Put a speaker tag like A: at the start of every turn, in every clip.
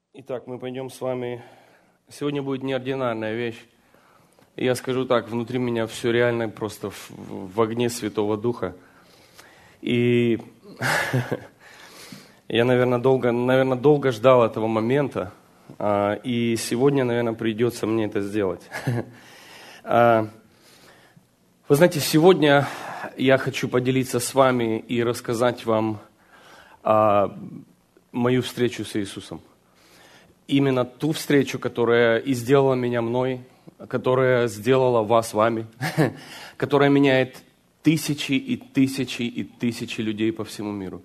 A: Итак, мы пойдем с вами... Сегодня будет неординарная вещь. И я скажу так, внутри меня все реально просто в огне Святого Духа. И я, наверное, долго ждал этого момента. И сегодня, наверное, придется мне это сделать. Вы знаете, сегодня я хочу поделиться с вами и рассказать вам мою встречу с Иисусом. Именно ту встречу, которая и сделала меня мной, которая сделала вас вами, которая меняет тысячи и тысячи и тысячи людей по всему миру.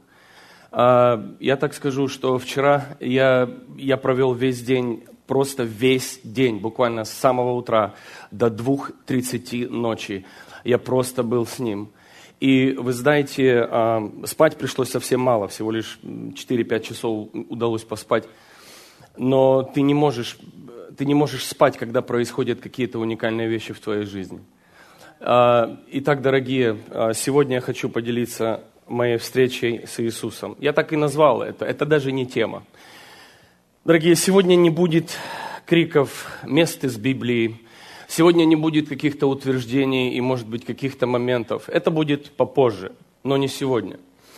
A: Я так скажу, что вчера я провел весь день, просто весь день, буквально с самого утра до 2:30 ночи. Я просто был с Ним. И вы знаете, спать пришлось совсем мало, всего лишь 4-5 часов удалось поспать. Но ты не можешь спать, когда происходят какие-то уникальные вещи в твоей жизни. Итак, дорогие, сегодня я хочу поделиться моей встречей с Иисусом. Я так и назвал это даже не тема. Дорогие, сегодня не будет криков мест из Библии, сегодня не будет каких-то утверждений и, может быть, каких-то моментов. Это будет попозже, но не сегодня.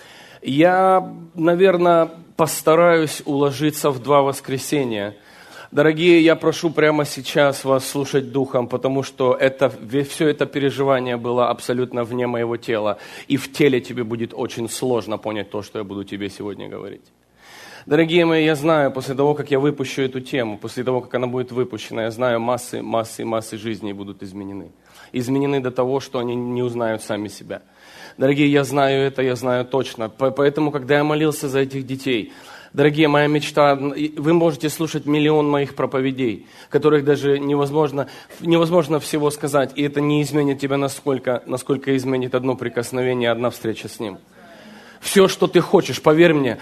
A: Я, наверное, постараюсь уложиться в 2 воскресенья. Дорогие, я прошу прямо сейчас вас слушать духом, потому что все это переживание было абсолютно вне моего тела. И в теле тебе будет очень сложно понять то, что я буду тебе сегодня говорить. Дорогие мои, я знаю, после того, как я выпущу эту тему, после того, как она будет выпущена, я знаю, массы жизней будут изменены. Изменены до того, что они не узнают сами себя. Дорогие, я знаю это, я знаю точно. Поэтому, когда я молился за этих детей, дорогие, моя мечта, вы можете слушать миллион моих проповедей, которых даже невозможно всего сказать, и это не изменит тебя насколько изменит одно прикосновение, одна встреча с Ним. Все, что ты хочешь, поверь мне,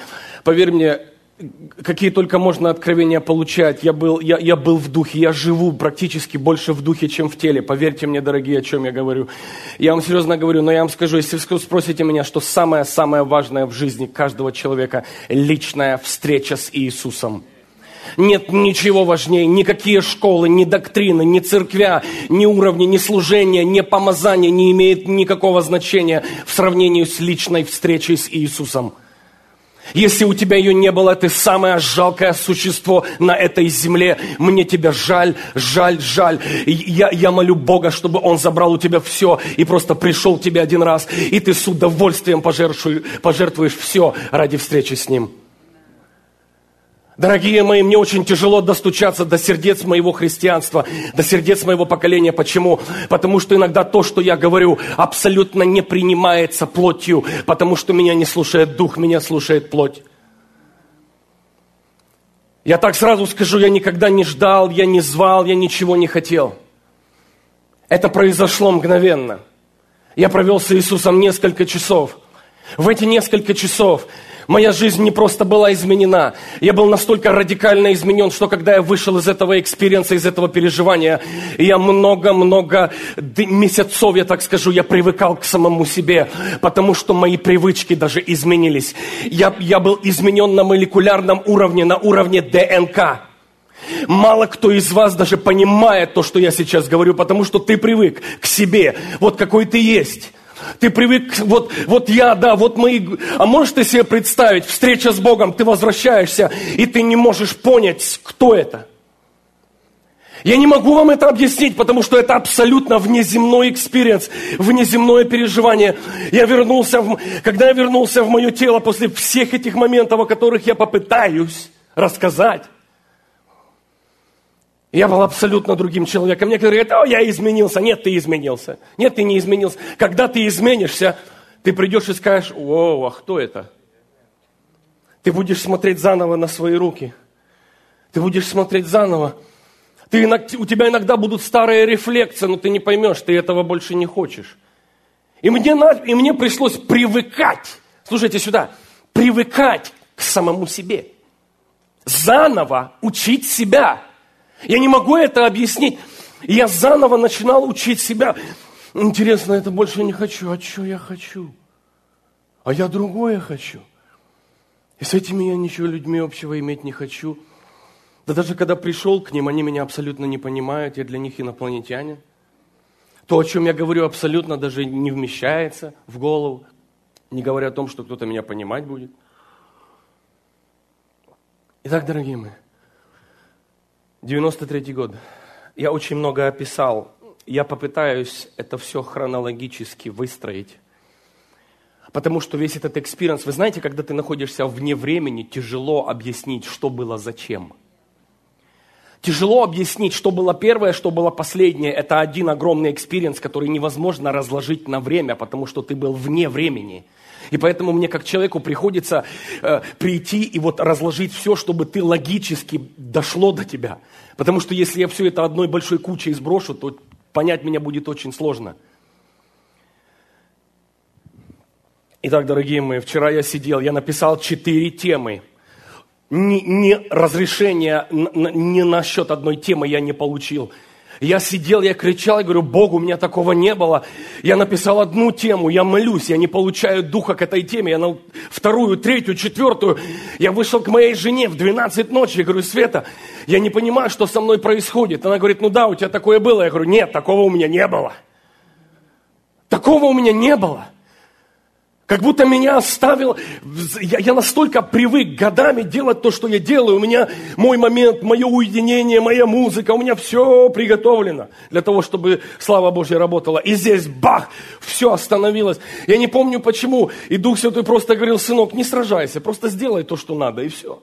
A: какие только можно откровения получать. Я был в духе, я живу практически больше в духе, чем в теле. Поверьте мне, дорогие, о чем я говорю. Я вам серьезно говорю, но я вам скажу, если вы спросите меня, что самое важное в жизни каждого человека – личная встреча с Иисусом. Нет ничего важнее, никакие школы, ни доктрины, ни церквя, ни уровни, ни служения, ни помазания не имеют никакого значения в сравнении с личной встречей с Иисусом. Если у тебя ее не было, ты самое жалкое существо на этой земле. Мне тебя жаль. Я молю Бога, чтобы Он забрал у тебя все и просто пришел к тебе один раз, и ты с удовольствием пожертвуешь все ради встречи с Ним. Дорогие мои, мне очень тяжело достучаться до сердец моего христианства, до сердец моего поколения. Почему? Потому что иногда то, что я говорю, абсолютно не принимается плотью, потому что меня не слушает дух, меня слушает плоть. Я так сразу скажу, я никогда не ждал, я не звал, я ничего не хотел. Это произошло мгновенно. Я провел с Иисусом несколько часов. В эти несколько часов моя жизнь не просто была изменена. Я был настолько радикально изменен, что когда я вышел из этого экспириенса, из этого переживания, я много месяцев, я так скажу, я привыкал к самому себе, потому что мои привычки даже изменились. Я был изменен на молекулярном уровне, на уровне ДНК. Мало кто из вас даже понимает то, что я сейчас говорю, потому что ты привык к себе, вот какой ты есть. Ты привык, А можешь ты себе представить, встреча с Богом, ты возвращаешься, и ты не можешь понять, кто это. Я не могу вам это объяснить, потому что это абсолютно внеземной экспириенс, внеземное переживание. Когда я вернулся в мое тело после всех этих моментов, о которых я попытаюсь рассказать, я был абсолютно другим человеком. Некоторые говорят, я изменился. Нет, ты изменился. Нет, ты не изменился. Когда ты изменишься, ты придешь и скажешь, а кто это? Ты будешь смотреть заново на свои руки. Ты будешь смотреть заново. У тебя иногда будут старые рефлексы, но ты не поймешь, ты этого больше не хочешь. И мне пришлось привыкать, слушайте сюда, привыкать к самому себе. Заново учить себя. Я не могу это объяснить. И я заново начинал учить себя. Интересно, это больше не хочу. А что я хочу? А я другое хочу. И с этими я ничего людьми общего иметь не хочу. Да даже когда пришел к ним, они меня абсолютно не понимают, я для них инопланетянин. То, о чем я говорю, абсолютно даже не вмещается в голову, не говоря о том, что кто-то меня понимать будет. Итак, дорогие мои, 93-й год. Я очень много описал. Я попытаюсь это все хронологически выстроить. Потому что весь этот экспириенс, вы знаете, когда ты находишься вне времени, тяжело объяснить, что было зачем. Тяжело объяснить, что было первое, что было последнее. Это один огромный экспириенс, который невозможно разложить на время, потому что ты был вне времени. И поэтому мне как человеку приходится прийти и вот разложить все, чтобы ты логически дошло до тебя. Потому что если я все это одной большой кучей сброшу, то понять меня будет очень сложно. Итак, дорогие мои, вчера я сидел, я написал 4 темы. Ни разрешения ни насчет одной темы я не получил. Я сидел, я кричал, я говорю, Богу, у меня такого не было. Я написал 1 тему, я молюсь, я не получаю духа к этой теме. Я на 2, 3, 4. Я вышел к моей жене в 12 ночи, я говорю, Света, я не понимаю, что со мной происходит. Она говорит, ну да, у тебя такое было. Я говорю, нет, такого у меня не было. Такого у меня не было. Как будто меня оставил, я настолько привык годами делать то, что я делаю. У меня мой момент, мое уединение, моя музыка, у меня все приготовлено для того, чтобы слава Божья работала. И здесь бах, все остановилось. Я не помню почему. И Дух Святой просто говорил, сынок, не сражайся, просто сделай то, что надо, и все.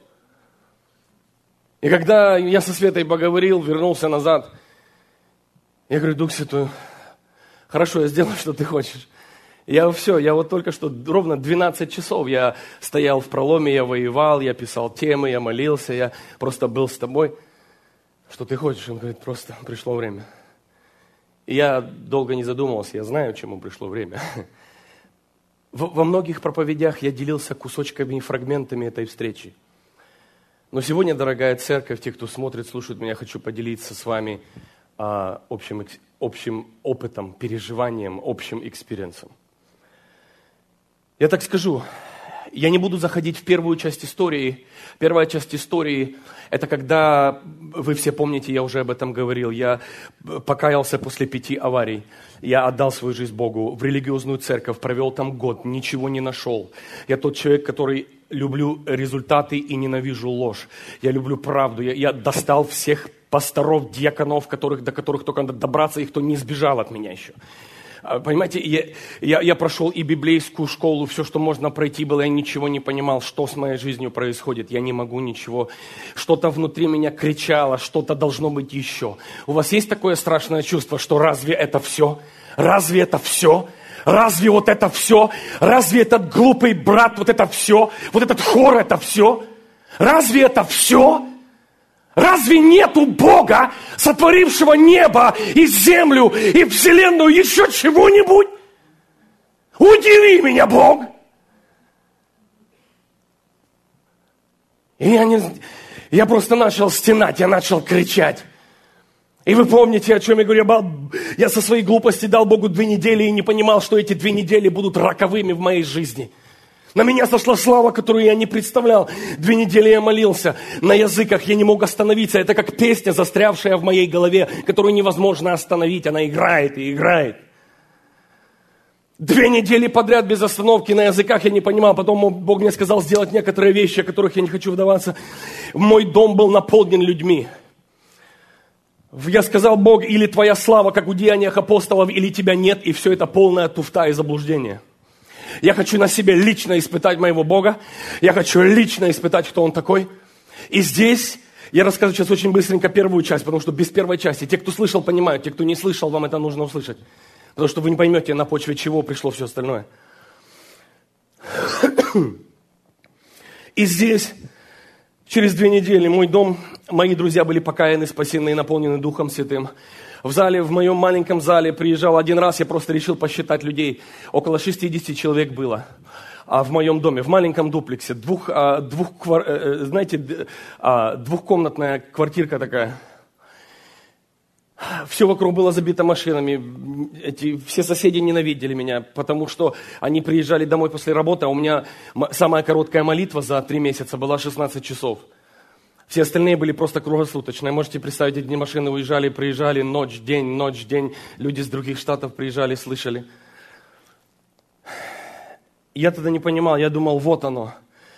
A: И когда я со Светой поговорил, вернулся назад, я говорю, Дух Святой, хорошо, я сделаю, что ты хочешь. Я вот только что ровно 12 часов я стоял в проломе, я воевал, я писал темы, я молился, я просто был с тобой. Что ты хочешь? Он говорит, просто пришло время. И я долго не задумывался, я знаю, чему пришло время. Во многих проповедях я делился кусочками и фрагментами этой встречи. Но сегодня, дорогая церковь, те, кто смотрит, слушает меня, хочу поделиться с вами общим опытом, переживанием, общим экспириенсом. Я так скажу, я не буду заходить в первую часть истории. Первая часть истории – это когда, вы все помните, я уже об этом говорил, я покаялся после 5 аварий. Я отдал свою жизнь Богу в религиозную церковь, провел там год, ничего не нашел. Я тот человек, который люблю результаты и ненавижу ложь. Я люблю правду. Я достал всех пасторов, диаконов, до которых только надо добраться, и кто не сбежал от меня еще. Понимаете, я прошел и библейскую школу, все, что можно пройти было, я ничего не понимал, что с моей жизнью происходит, я не могу ничего. Что-то внутри меня кричало, что-то должно быть еще. У вас есть такое страшное чувство, что разве это все? Разве это все? Разве вот это все? Разве этот глупый брат, вот это все? Вот этот хор, это все? Разве это все? Разве нету Бога, сотворившего небо и землю, и вселенную, еще чего-нибудь? Удиви меня, Бог! И я просто начал стенать, я начал кричать. И вы помните, о чем я говорю? Я со своей глупости дал Богу 2 недели и не понимал, что эти 2 недели будут роковыми в моей жизни. На меня сошла слава, которую я не представлял. 2 недели я молился на языках, я не мог остановиться. Это как песня, застрявшая в моей голове, которую невозможно остановить. Она играет и играет. 2 недели подряд без остановки на языках я не понимал. Потом Бог мне сказал сделать некоторые вещи, о которых я не хочу вдаваться. Мой дом был наполнен людьми. Я сказал, Бог, или твоя слава, как у деяниях апостолов, или тебя нет, и все это полная туфта и заблуждение. Я хочу на себе лично испытать моего Бога. Я хочу лично испытать, кто Он такой. И здесь я расскажу сейчас очень быстренько первую часть, потому что без первой части, те, кто слышал, понимают, те, кто не слышал, вам это нужно услышать. Потому что вы не поймете, на почве чего пришло все остальное. И здесь, через 2 недели, мой дом, мои друзья были покаяны, спасены и наполнены Духом Святым. В зале, в моем маленьком зале приезжал один раз, я просто решил посчитать людей. Около 60 человек было в моем доме, в маленьком дуплексе. Двухкомнатная квартирка такая. Все вокруг было забито машинами. Все соседи ненавидели меня, потому что они приезжали домой после работы, а у меня самая короткая молитва за 3 месяца была 16 часов. Все остальные были просто круглосуточные. Можете представить, эти машины уезжали, приезжали, ночь, день. Люди с других штатов приезжали, слышали. Я тогда не понимал, я думал, вот оно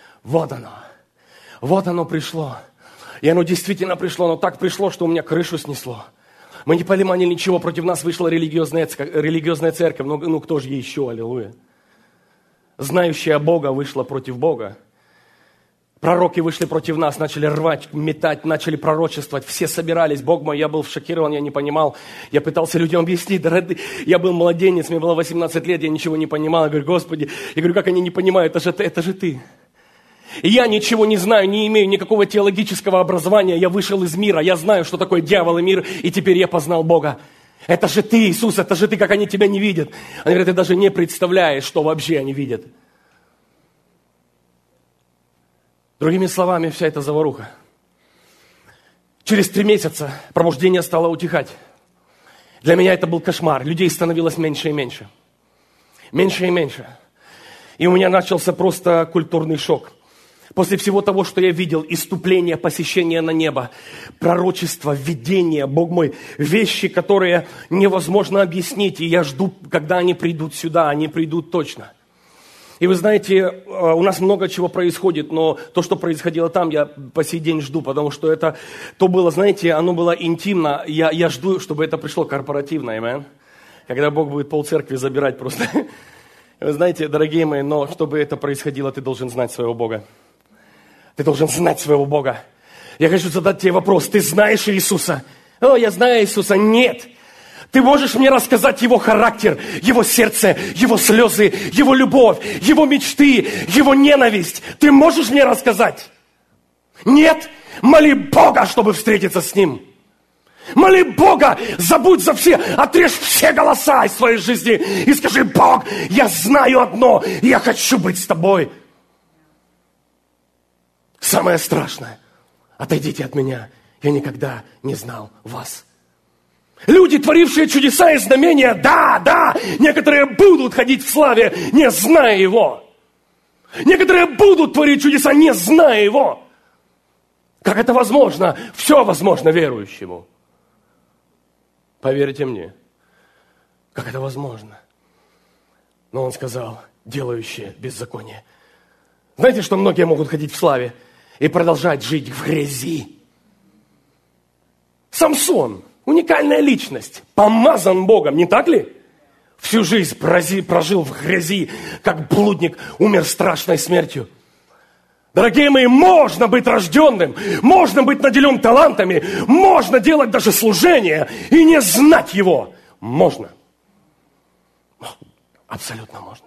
A: пришло. И оно действительно пришло, но так пришло, что у меня крышу снесло. Мы не понимали ничего, против нас вышла религиозная церковь. Ну кто же еще, аллилуйя. Знающая Бога вышла против Бога. Пророки вышли против нас, начали рвать, метать, начали пророчествовать. Все собирались. Бог мой, я был шокирован, я не понимал. Я пытался людям объяснить. Я был младенец, мне было 18 лет, я ничего не понимал. Я говорю, Господи, как они не понимают, это же Ты. И я ничего не знаю, не имею никакого теологического образования. Я вышел из мира, я знаю, что такое дьявол и мир, и теперь я познал Бога. Это же Ты, Иисус, это же Ты, как они Тебя не видят. Они говорят, Ты даже не представляешь, что вообще они видят. Другими словами, вся эта заваруха. Через 3 месяца пробуждение стало утихать. Для меня это был кошмар. Людей становилось меньше и меньше. Меньше и меньше. И у меня начался просто культурный шок. После всего того, что я видел, иступление, посещение на небо, пророчество, видение, Бог мой, вещи, которые невозможно объяснить. И я жду, когда они придут сюда, они придут точно. И вы знаете, у нас много чего происходит, но то, что происходило там, я по сей день жду, потому что то было, знаете, оно было интимно. Я жду, чтобы это пришло корпоративно, amen? Когда Бог будет полцеркви забирать просто. Вы знаете, дорогие мои, но чтобы это происходило, ты должен знать своего Бога. Ты должен знать своего Бога. Я хочу задать тебе вопрос. Ты знаешь Иисуса? О, я знаю Иисуса. Нет. Ты можешь мне рассказать Его характер, Его сердце, Его слезы, Его любовь, Его мечты, Его ненависть. Ты можешь мне рассказать? Нет? Моли Бога, чтобы встретиться с Ним. Моли Бога, забудь за все, отрежь все голоса из своей жизни и скажи, Бог, я знаю одно, я хочу быть с Тобой. Самое страшное, отойдите от меня, я никогда не знал вас. Люди, творившие чудеса и знамения, да, некоторые будут ходить в славе, не зная Его. Некоторые будут творить чудеса, не зная Его. Как это возможно? Все возможно верующему. Поверьте мне, как это возможно? Но Он сказал, делающие беззаконие. Знаете, что многие могут ходить в славе и продолжать жить в грязи? Самсон. Уникальная личность, помазан Богом, не так ли? Всю жизнь прожил в грязи, как блудник, умер страшной смертью. Дорогие мои, можно быть рожденным, можно быть наделен талантами, можно делать даже служение и не знать Его. Можно. Абсолютно можно.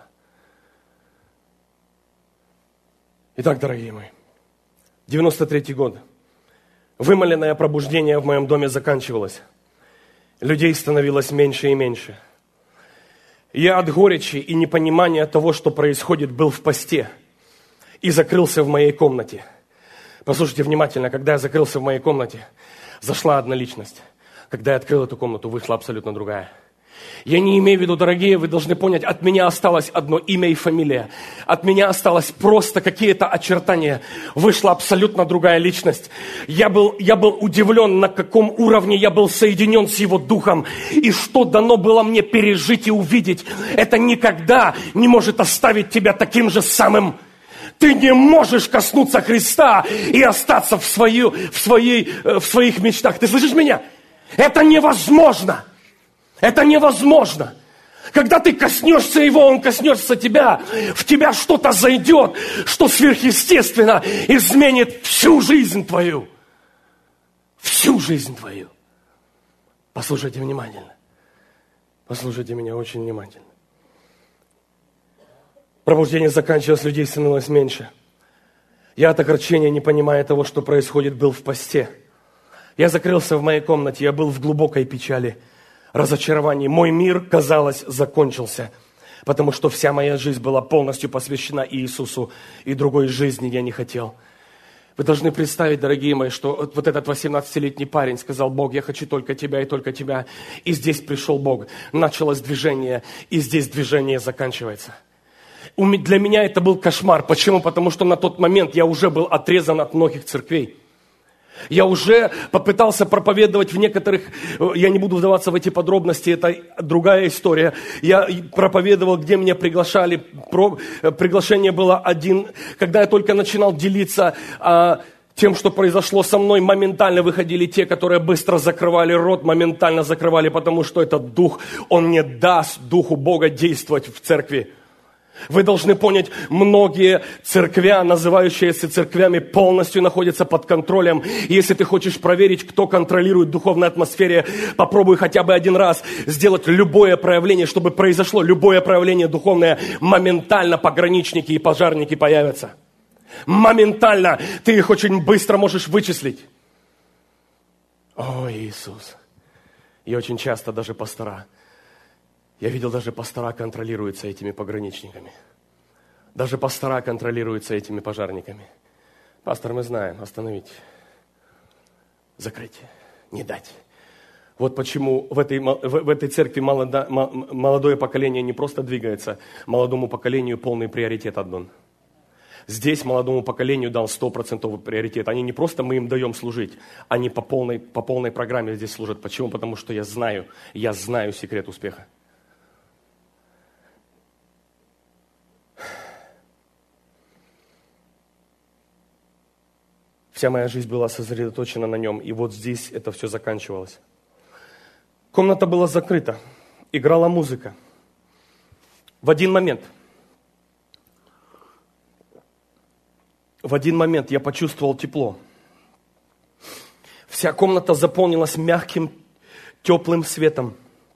A: Итак, дорогие мои, 93-й год. Вымоленное пробуждение в моем доме заканчивалось. Людей становилось меньше и меньше. Я от горечи и непонимания того, что происходит, был в посте и закрылся в моей комнате. Послушайте внимательно, когда я закрылся в моей комнате, зашла одна личность. Когда я открыл эту комнату, вышла абсолютно другая. Я не имею в виду, дорогие, вы должны понять, от меня осталось одно имя и фамилия. От меня осталось просто какие-то очертания. Вышла абсолютно другая личность. Я был удивлен, на каком уровне я был соединен с Его Духом. И что дано было мне пережить и увидеть. Это никогда не может оставить тебя таким же самым. Ты не можешь коснуться Христа и остаться в своих мечтах. Ты слышишь меня? Это невозможно. Это невозможно. Когда ты коснешься Его, Он коснется тебя. В тебя что-то зайдет, что сверхъестественно изменит всю жизнь твою. Всю жизнь твою. Послушайте внимательно. Послушайте меня очень внимательно. Пробуждение заканчивалось, людей становилось меньше. Я от огорчения, не понимая того, что происходит, был в посте. Я закрылся в моей комнате, я был в глубокой печали, разочаровании. Мой мир, казалось, закончился, потому что вся моя жизнь была полностью посвящена Иисусу, и другой жизни я не хотел. Вы должны представить, дорогие мои, что вот этот 18-летний парень сказал: Бог, я хочу только Тебя и только Тебя. И здесь пришел Бог. Началось движение, и здесь движение заканчивается. Для меня это был кошмар. Почему? Потому что на тот момент я уже был отрезан от многих церквей. Я уже попытался проповедовать в некоторых, я не буду вдаваться в эти подробности, это другая история. Я проповедовал, где меня приглашали. Приглашение было один, когда я только начинал делиться тем, что произошло со мной, моментально выходили те, которые быстро закрывали рот, моментально закрывали, потому что этот дух, он не даст Духу Бога действовать в церкви. Вы должны понять, многие церквя, называющиеся церквями, полностью находятся под контролем. И если ты хочешь проверить, кто контролирует в духовной атмосфере, попробуй хотя бы один раз сделать любое проявление, чтобы произошло любое проявление духовное, моментально пограничники и пожарники появятся. Моментально ты их очень быстро можешь вычислить. О, Иисус! И очень часто даже пастора. Я видел, даже пастора контролируются этими пограничниками. Даже пастора контролируются этими пожарниками. Пастор, мы знаем, остановить, закрыть, не дать. Вот почему в этой церкви молодое поколение не просто двигается, молодому поколению полный приоритет отдан. Здесь молодому поколению дал 100% приоритет. Они не просто мы им даем служить, они по полной программе здесь служат. Почему? Потому что я знаю секрет успеха. Вся моя жизнь была сосредоточена на нем, и вот здесь это все заканчивалось. Комната была закрыта, играла музыка. В один момент я почувствовал тепло. Вся комната заполнилась мягким, теплым светом.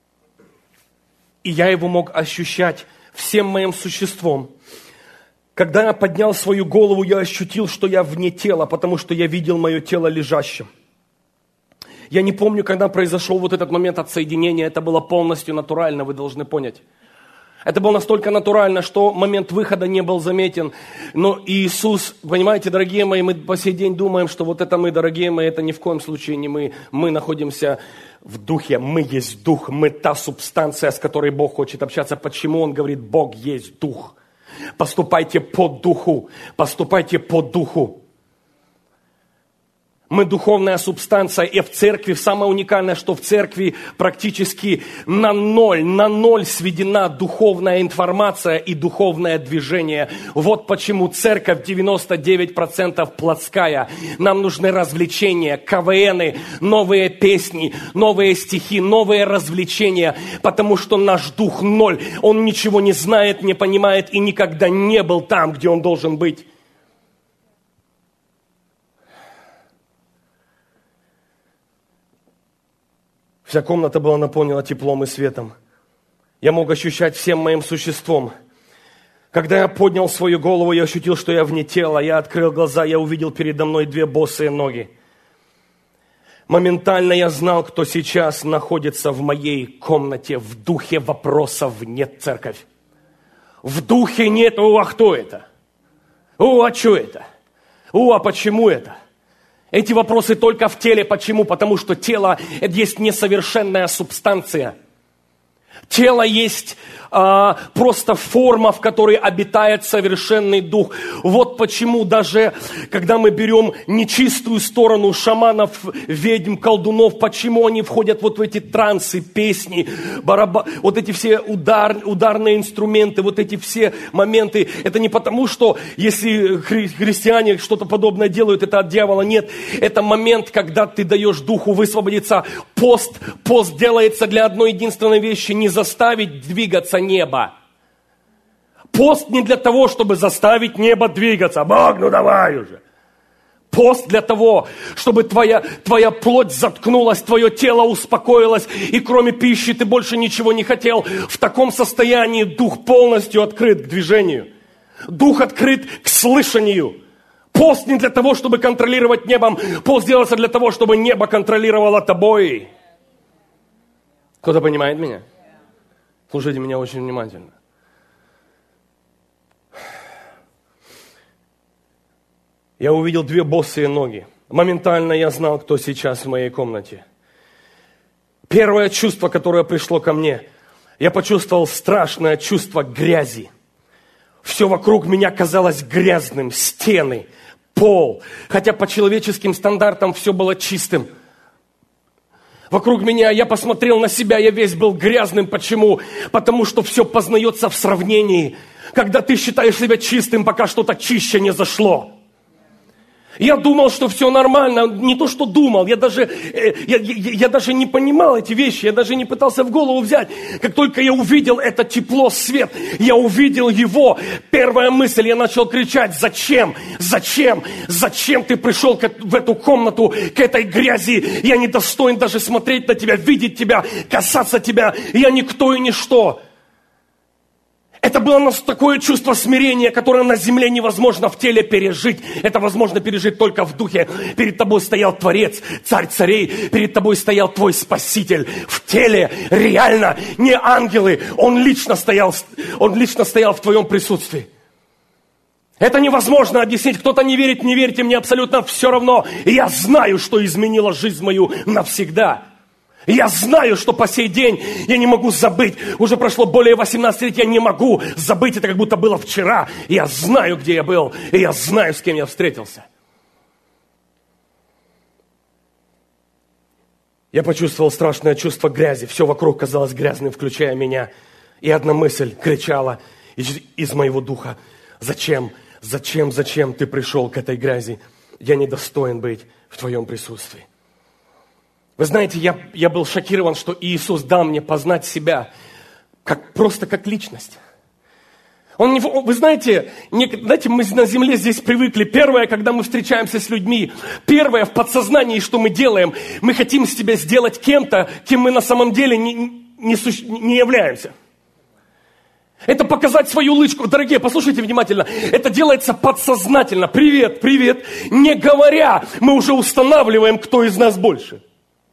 A: И я его мог ощущать всем моим существом. Когда я поднял свою голову, я ощутил, что я вне тела, потому что я видел мое тело лежащим. Я не помню, когда произошел вот этот момент отсоединения. Это было полностью натурально, вы должны понять. Это было настолько натурально, что момент выхода не был заметен. Но Иисус, понимаете, дорогие мои, мы по сей день думаем, что вот это мы, дорогие мои, это ни в коем случае не мы. Мы находимся в духе, мы есть дух, мы та субстанция, с которой Бог хочет общаться. Почему Он говорит, Бог есть дух? Поступайте по духу, поступайте по духу. Мы духовная субстанция, и в церкви, самое уникальное, что в церкви практически на ноль сведена духовная информация и духовное движение. Вот почему церковь 99% плотская. Нам нужны развлечения, КВНы, новые песни, новые стихи, новые развлечения, потому что наш дух ноль. Он ничего не знает, не понимает и никогда не был там, где он должен быть. Вся комната была наполнена теплом и светом. Я мог ощущать всем моим существом. Когда я поднял свою голову, я ощутил, что я вне тела. Я открыл глаза, я увидел передо мной 2 босые ноги. Моментально я знал, кто сейчас находится в моей комнате. В духе вопросов нет церковь. В духе нет, а кто это? А что это? А почему это? Эти вопросы только в теле. Почему? Потому что тело – это есть несовершенная субстанция. Тело есть просто форма, в которой обитает совершенный дух. Вот почему даже, когда мы берем нечистую сторону шаманов, ведьм, колдунов, почему они входят вот в эти трансы, песни, вот эти все ударные инструменты, вот эти все моменты. Это не потому, что если христиане что-то подобное делают, это от дьявола. Нет, это момент, когда ты даешь духу высвободиться. Пост делается для одной единственной вещи – не заставить двигаться небо. Пост не для того, чтобы заставить небо двигаться. Бог, ну давай уже. Пост для того, чтобы твоя плоть заткнулась, твое тело успокоилось, и кроме пищи ты больше ничего не хотел. В таком состоянии дух полностью открыт к движению. Дух открыт к слышанию. Пост не для того, чтобы контролировать небом. Пост делается для того, чтобы небо контролировало тобой. Кто-то понимает меня? Слушайте меня очень внимательно. Я увидел 2 босые ноги. Моментально я знал, кто сейчас в моей комнате. Первое чувство, которое пришло ко мне, я почувствовал страшное чувство грязи. Все вокруг меня казалось грязным. Стены, пол. Хотя по человеческим стандартам все было чистым. Вокруг меня, я посмотрел на себя, я весь был грязным. Почему? Потому что все познается в сравнении. Когда ты считаешь себя чистым, пока что-то чище не зашло. Я думал, что все нормально, не то, что думал, я даже не понимал эти вещи, я даже не пытался в голову взять. Как только я увидел это тепло, свет, я увидел его, первая мысль, я начал кричать: зачем? Зачем? Зачем ты пришел в эту комнату, к этой грязи? Я не достоин даже смотреть на тебя, видеть тебя, касаться тебя, я никто и ничто. Это было такое чувство смирения, которое на земле невозможно в теле пережить. Это возможно пережить только в духе. Перед тобой стоял Творец, Царь царей. Перед тобой стоял твой Спаситель. В теле, реально, не ангелы. Он лично стоял в твоем присутствии. Это невозможно объяснить. Кто-то не верит, не верьте, мне абсолютно все равно. И я знаю, что изменило жизнь мою навсегда. Я знаю, что по сей день я не могу забыть. Уже прошло более 18 лет, я не могу забыть это, как будто было вчера. Я знаю, где я был, и я знаю, с кем я встретился. Я почувствовал страшное чувство грязи. Все вокруг казалось грязным, включая меня. И одна мысль кричала из моего духа: зачем, зачем, зачем ты пришел к этой грязи? Я недостоин быть в твоем присутствии. Вы знаете, я был шокирован, что Иисус дал мне познать себя просто как личность. Вы знаете, мы на земле здесь привыкли. Первое, когда мы встречаемся с людьми, первое в подсознании, что мы делаем, мы хотим себя сделать кем-то, кем мы на самом деле не являемся. Это показать свою лычку. Дорогие, послушайте внимательно. Это делается подсознательно. Привет, привет. Не говоря, мы уже устанавливаем, кто из нас больше.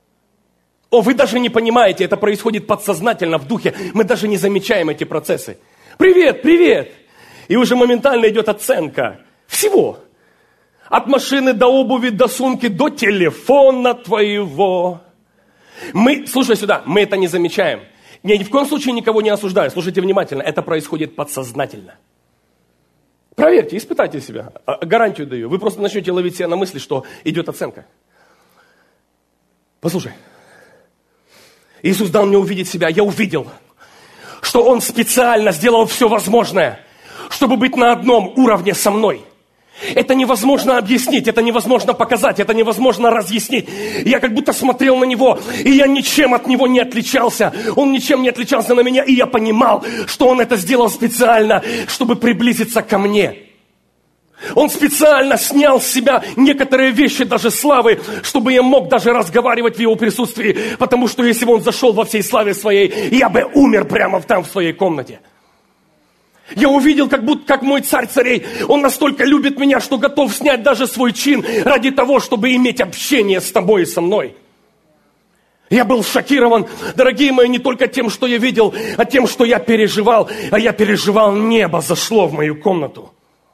A: Вы даже не понимаете, это происходит подсознательно, в духе. Мы даже не замечаем эти процессы. Привет, привет. И уже моментально идет оценка всего. От машины до обуви, до сумки, до телефона твоего. Слушай сюда, мы это не замечаем. Я ни в коем случае никого не осуждаю. Слушайте внимательно, это происходит подсознательно. Проверьте, испытайте себя. Гарантию даю. Вы просто начнете ловить себя на мысли, что идет оценка. Послушай. Иисус дал мне увидеть себя. Я увидел, что Он специально сделал все возможное, чтобы быть на одном уровне со мной. Это невозможно объяснить, это невозможно показать, это невозможно разъяснить. Я как будто смотрел на Него, и я ничем от Него не отличался. Он ничем не отличался на меня, и я понимал, что Он это сделал специально, чтобы приблизиться ко мне. Он специально снял с себя некоторые вещи, даже славы, чтобы я мог даже разговаривать в Его присутствии. Потому что если бы Он зашел во всей славе Своей, я бы умер прямо там, в своей комнате. Я увидел, как мой Царь царей, Он настолько любит меня, что готов снять даже свой чин ради того, чтобы иметь общение с тобой и со мной. Я был шокирован, дорогие мои, не только тем, что я видел, а тем, что я переживал. А я переживал, небо зашло в мою комнату.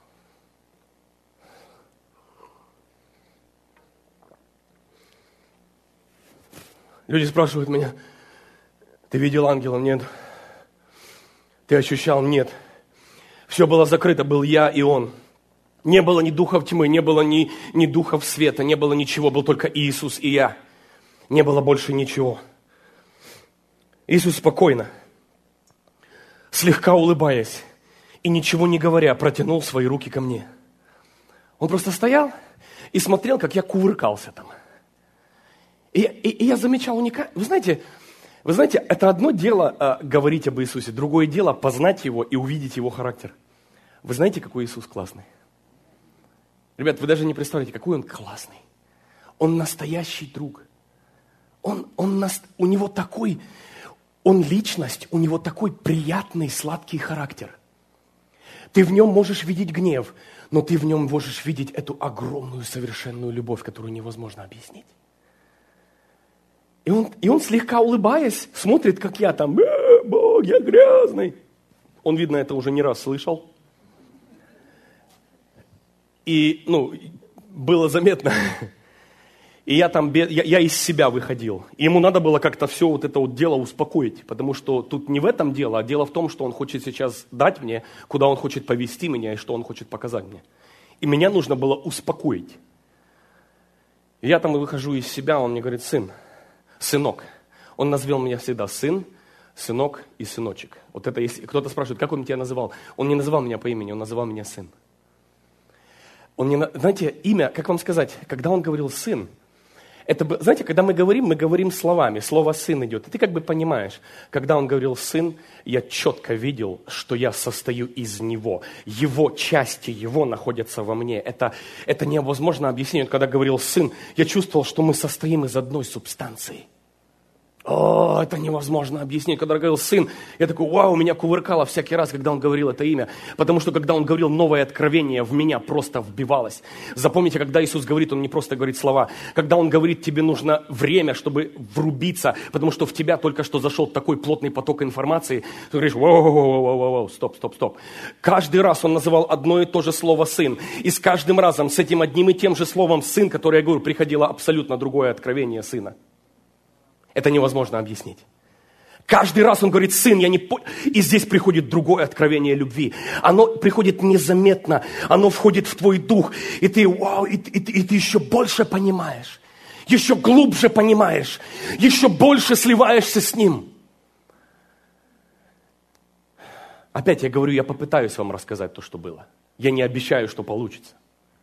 A: Люди спрашивают меня: ты видел ангела? Нет. Ты ощущал? Нет. Все было закрыто, был я и он. Не было ни духов тьмы, не было ни духов света, не было ничего, был только Иисус и я. Не было больше ничего. Иисус спокойно, слегка улыбаясь и ничего не говоря, протянул свои руки ко мне. Он просто стоял и смотрел, как я кувыркался там. И я замечал уникально. Вы знаете, это одно дело говорить об Иисусе, другое дело познать Его и увидеть Его характер. Вы знаете, какой Иисус классный? Ребят, вы даже не представляете, какой Он классный. Он настоящий друг. Он личность, у Него такой приятный, сладкий характер. Ты в Нем можешь видеть гнев, но ты в Нем можешь видеть эту огромную, совершенную любовь, которую невозможно объяснить. И он слегка улыбаясь, смотрит, как я там: Бог, я грязный. Он, видно, это уже не раз слышал. И, было заметно. И я из себя выходил. И ему надо было как-то все вот это вот дело успокоить. Потому что тут не в этом дело, а дело в том, что он хочет сейчас дать мне, куда он хочет повести меня и что он хочет показать мне. И меня нужно было успокоить. И я там выхожу из себя, он мне говорит: сын, сынок. Он назвал меня всегда сын, сынок и сыночек. Вот это если кто-то спрашивает, как он тебя называл? Он не называл меня по имени, он называл меня сын. Он не, знаете, имя, как вам сказать, когда он говорил сын, это, знаете, когда мы говорим словами, слово сын идет. И ты как бы понимаешь, когда он говорил сын, я четко видел, что я состою из него. Его части, его находятся во мне. Это невозможно объяснить. Когда говорил сын, я чувствовал, что мы состоим из одной субстанции. О, это невозможно объяснить. Когда говорил сын, я такой: вау, меня кувыркало всякий раз, когда он говорил это имя. Потому что, когда он говорил, новое откровение в меня просто вбивалось. Запомните, когда Иисус говорит, он не просто говорит слова. Когда он говорит, тебе нужно время, чтобы врубиться, потому что в тебя только что зашел такой плотный поток информации. Ты говоришь: воу, стоп. Каждый раз он называл одно и то же слово сын. И с каждым разом с этим одним и тем же словом сын, которое я говорю, приходило абсолютно другое откровение сына. Это невозможно объяснить. Каждый раз он говорит: сын, я не понял. И здесь приходит другое откровение любви. Оно приходит незаметно, оно входит в твой дух. И ты, вау, и ты еще больше понимаешь, еще глубже понимаешь, еще больше сливаешься с ним. Опять я говорю, я попытаюсь вам рассказать то, что было. Я не обещаю, что получится.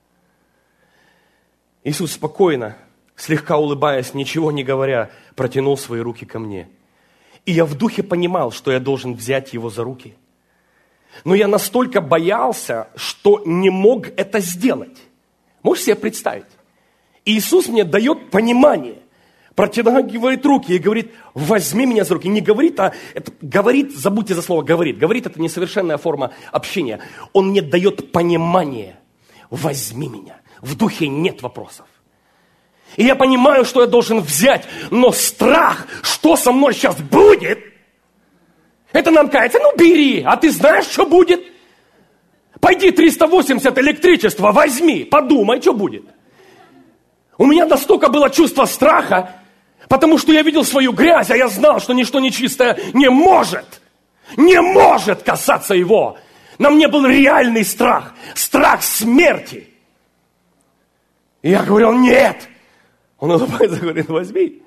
A: Иисус спокойно, слегка улыбаясь, ничего не говоря, протянул свои руки ко мне. И я в духе понимал, что я должен взять его за руки. Но я настолько боялся, что не мог это сделать. Можешь себе представить? И Иисус мне дает понимание, протягивает руки и говорит: возьми меня за руки. Не говорит, а это говорит, забудьте за слово говорит. Говорит — это несовершенная форма общения. Он мне дает понимание. Возьми меня. В духе нет вопросов. И я понимаю, что я должен взять, но страх, что со мной сейчас будет, это нам кажется: ну бери, а ты знаешь, что будет? Пойди 380 электричества возьми, подумай, что будет. У меня настолько было чувство страха, потому что я видел свою грязь, а я знал, что ничто нечистое не может касаться его. На мне был реальный страх, страх смерти. И я говорил: нет. Он улыбается и говорит: возьми.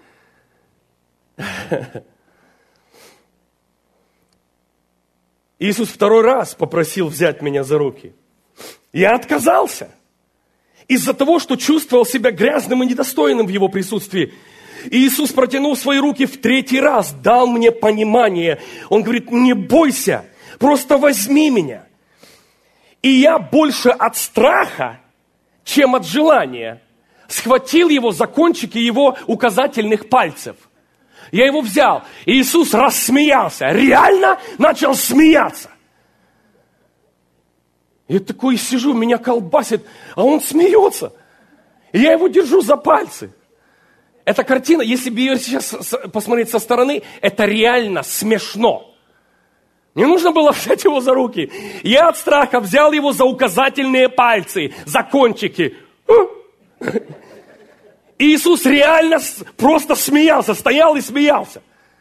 A: Иисус второй раз попросил взять меня за руки. Я отказался. Из-за того, что чувствовал себя грязным и недостойным в его присутствии. И Иисус протянул свои руки в третий раз, дал мне понимание. Он говорит: не бойся, просто возьми меня. И я больше от страха, чем от желания, схватил его за кончики его указательных пальцев. Я его взял. И Иисус рассмеялся. Реально начал смеяться. Я такой сижу, меня колбасит, а он смеется. И я его держу за пальцы. Эта картина, если бы ее сейчас посмотреть со стороны, это реально смешно. Не нужно было взять его за руки. Я от страха взял его за указательные пальцы, за кончики. И Иисус реально просто смеялся, стоял и смеялся.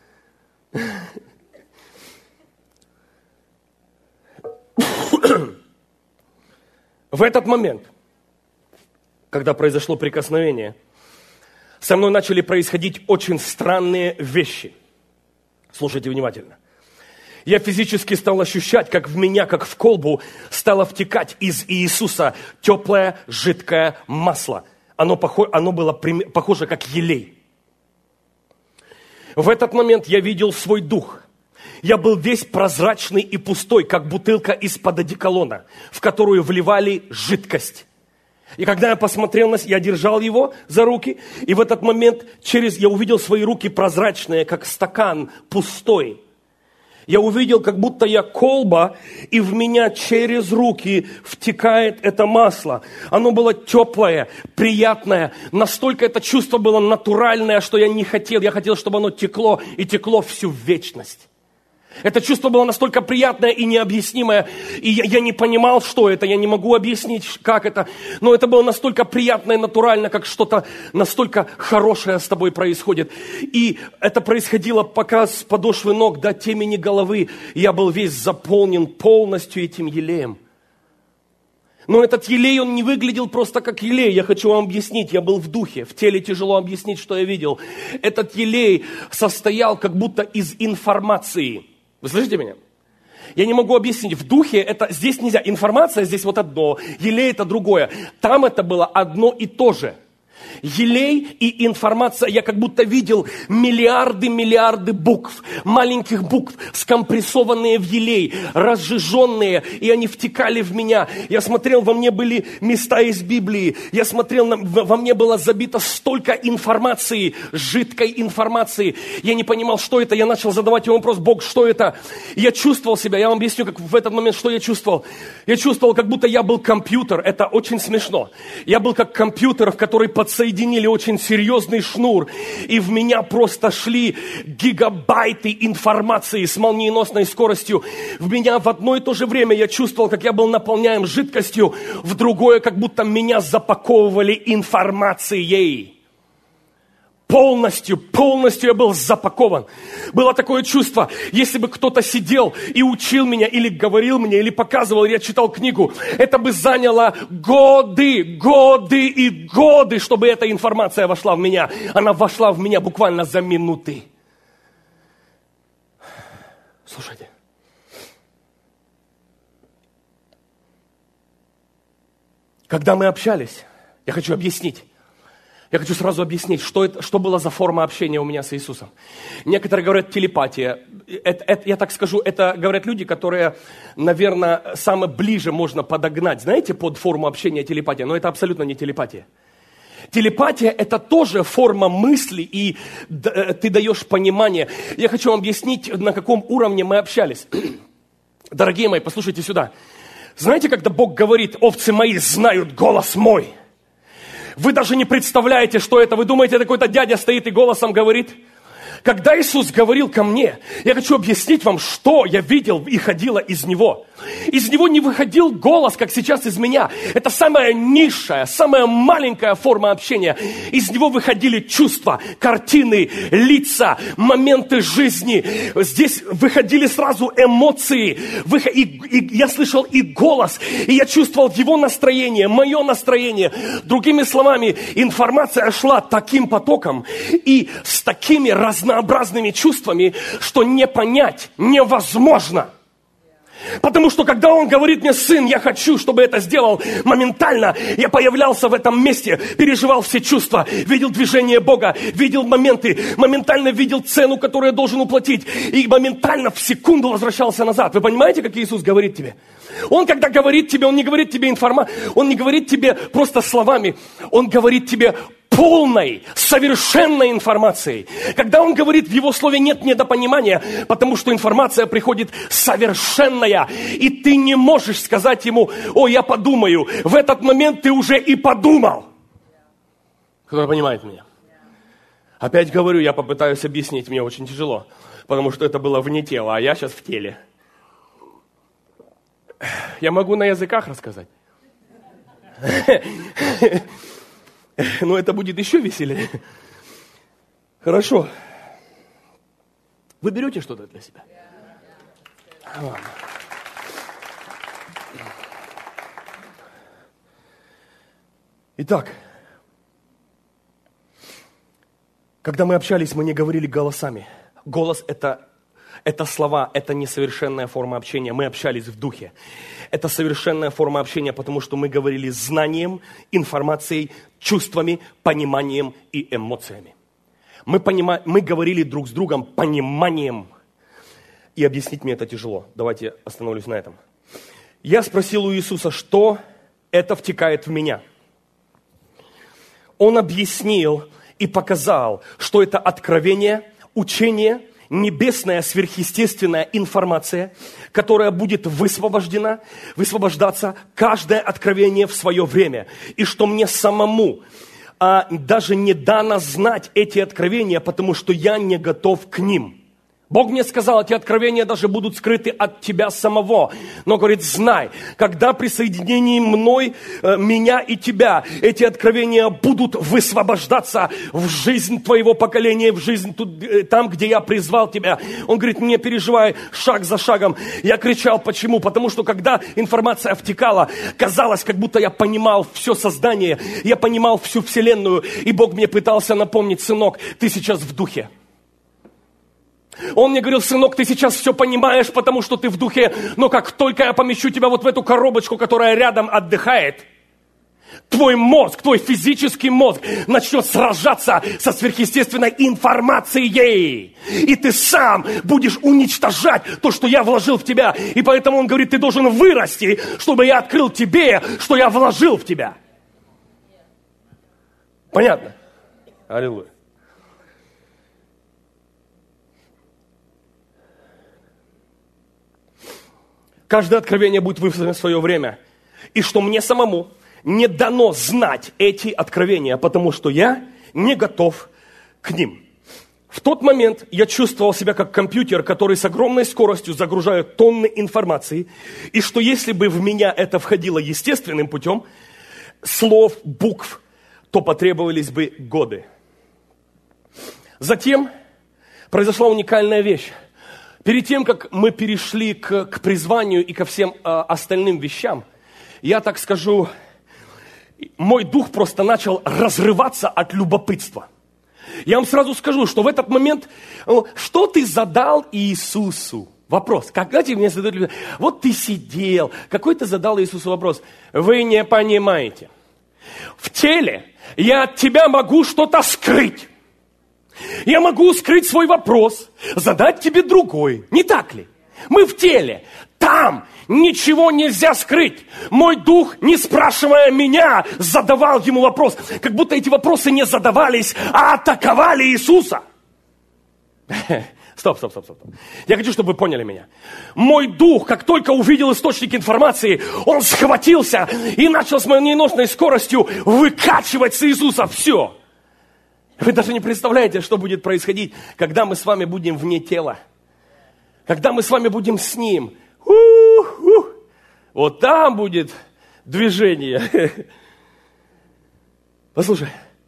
A: В этот момент, когда произошло прикосновение, со мной начали происходить очень странные вещи. Слушайте внимательно. Я физически стал ощущать, как в меня, как в колбу, стало втекать из Иисуса теплое, жидкое масло. Оно было похоже, как елей. В этот момент я видел свой дух. Я был весь прозрачный и пустой, как бутылка из-под одеколона, в которую вливали жидкость. И когда я посмотрел, я держал его за руки, и в этот момент я увидел свои руки прозрачные, как стакан, пустой. Я увидел, как будто я колба, и в меня через руки втекает это масло. Оно было теплое, приятное. Настолько это чувство было натуральное, что я не хотел. Я хотел, чтобы оно текло, и текло всю вечность. Это чувство было настолько приятное и необъяснимое. И я не понимал, что это. Я не могу объяснить, как это. Но это было настолько приятно и натурально, как что-то настолько хорошее с тобой происходит. И это происходило пока с подошвы ног до темени головы. Я был весь заполнен полностью этим елеем. Но этот елей, он не выглядел просто как елей. Я хочу вам объяснить, я был в духе, в теле тяжело объяснить, что я видел. Этот елей состоял как будто из информации. Вы слышите меня? Я не могу объяснить. В духе это здесь нельзя. Информация здесь вот одно, елей это другое. Там это было одно и то же. Елей и информация, я как будто видел миллиарды букв, маленьких букв, скомпрессованные в елей, разжиженные, и они втекали в меня. Я смотрел, во мне были места из Библии, я смотрел, во мне было забито столько информации, жидкой информации. Я не понимал, что это, я начал задавать ему вопрос: Бог, что это? Я чувствовал себя, я вам объясню, как в этот момент, что я чувствовал. Я чувствовал, как будто я был компьютер, это очень смешно. Я был как компьютер, в который подсоединили очень серьезный шнур, и в меня просто шли гигабайты информации с молниеносной скоростью. В меня в одно и то же время я чувствовал, как я был наполняем жидкостью, в другое, как будто меня запаковывали информацией. Полностью я был запакован. Было такое чувство, если бы кто-то сидел и учил меня, или говорил мне, или показывал, или я читал книгу, это бы заняло годы, чтобы эта информация вошла в меня. Она вошла в меня буквально за минуты. Слушайте. Когда мы общались, я хочу объяснить. Я хочу сразу объяснить, что было за форма общения у меня с Иисусом. Некоторые говорят телепатия. Я так скажу, это говорят люди, которые, наверное, самое ближе можно подогнать, знаете, под форму общения телепатия. Но это абсолютно не телепатия. Телепатия – это тоже форма мысли, и ты даешь понимание. Я хочу вам объяснить, на каком уровне мы общались. Дорогие мои, послушайте сюда. Знаете, когда Бог говорит: овцы мои знают голос мой. Вы даже не представляете, что это. Вы думаете, какой-то дядя стоит и голосом говорит? Когда Иисус говорил ко мне, я хочу объяснить вам, что я видел и ходило из Него. Из Него не выходил голос, как сейчас из меня. Это самая низшая, самая маленькая форма общения. Из Него выходили чувства, картины, лица, моменты жизни. Здесь выходили сразу эмоции. И я слышал и голос, и я чувствовал Его настроение, мое настроение. Другими словами, информация шла таким потоком и с такими разнообразными чувствами, что не понять невозможно. Потому что когда Он говорит мне: сын, я хочу, чтобы это сделал, моментально я появлялся в этом месте, переживал все чувства, видел движение Бога, видел моменты, моментально видел цену, которую я должен уплатить, и моментально в секунду возвращался назад. Вы понимаете, как Иисус говорит тебе? Он, когда говорит тебе, Он не говорит тебе Он не говорит тебе просто словами, Он говорит тебе полной, совершенной информацией. Когда Он говорит, в Его слове нет недопонимания, потому что информация приходит совершенная, и ты не можешь сказать Ему: о, я подумаю. В этот момент ты уже и подумал. Кто понимает меня? Опять говорю, я попытаюсь объяснить, мне очень тяжело, потому что это было вне тела, а я сейчас в теле. Я могу на языках рассказать. Но это будет еще веселее. Хорошо. Вы берете что-то для себя? Итак, когда мы общались, мы не говорили голосами. Голос – это слова, это несовершенная форма общения. Мы общались в духе. Это совершенная форма общения, потому что мы говорили знанием, информацией, чувствами, пониманием и эмоциями. Мы говорили друг с другом пониманием. И объяснить мне это тяжело. Давайте остановлюсь на этом. Я спросил у Иисуса, что это втекает в меня. Он объяснил и показал, что это откровение, учение, небесная сверхъестественная информация, которая будет высвобождаться каждое откровение в свое время. И что мне самому даже не дано знать эти откровения, потому что я не готов к ним. Бог мне сказал, эти откровения даже будут скрыты от тебя самого. Но, говорит, знай, когда при соединении меня и тебя, эти откровения будут высвобождаться в жизнь твоего поколения, в жизнь там, где я призвал тебя. Он говорит, не переживай, шаг за шагом. Я кричал, почему? Потому что, когда информация втекала, казалось, как будто я понимал все создание, я понимал всю вселенную. И Бог мне пытался напомнить, сынок, ты сейчас в духе. Он мне говорил, сынок, ты сейчас все понимаешь, потому что ты в духе, но как только я помещу тебя вот в эту коробочку, которая рядом отдыхает, твой мозг, твой физический мозг начнет сражаться со сверхъестественной информацией. И ты сам будешь уничтожать то, что я вложил в тебя. И поэтому он говорит, ты должен вырасти, чтобы я открыл тебе, что я вложил в тебя. Понятно? Аллилуйя. Каждое откровение будет вызвано в свое время. И что мне самому не дано знать эти откровения, потому что я не готов к ним. В тот момент я чувствовал себя как компьютер, который с огромной скоростью загружает тонны информации. И что если бы в меня это входило естественным путем, слов, букв, то потребовались бы годы. Затем произошла уникальная вещь. Перед тем, как мы перешли к призванию и ко всем остальным вещам, я так скажу, мой дух просто начал разрываться от любопытства. Я вам сразу скажу, что в этот момент, что ты задал Иисусу? Вопрос. Знаете, мне задают люди, вот ты сидел, какой ты задал Иисусу вопрос? Вы не понимаете. В теле я от тебя могу что-то скрыть. Я могу скрыть свой вопрос, задать тебе другой. Не так ли? Мы в теле. Там ничего нельзя скрыть. Мой дух, не спрашивая меня, задавал ему вопрос. Как будто эти вопросы не задавались, а атаковали Иисуса. Стоп. Я хочу, чтобы вы поняли меня. Мой дух, как только увидел источник информации, он схватился и начал с молниеносной скоростью выкачивать с Иисуса все. Вы даже не представляете, что будет происходить, когда мы с вами будем вне тела. Когда мы с вами будем с Ним. Вот там будет движение. Послушай,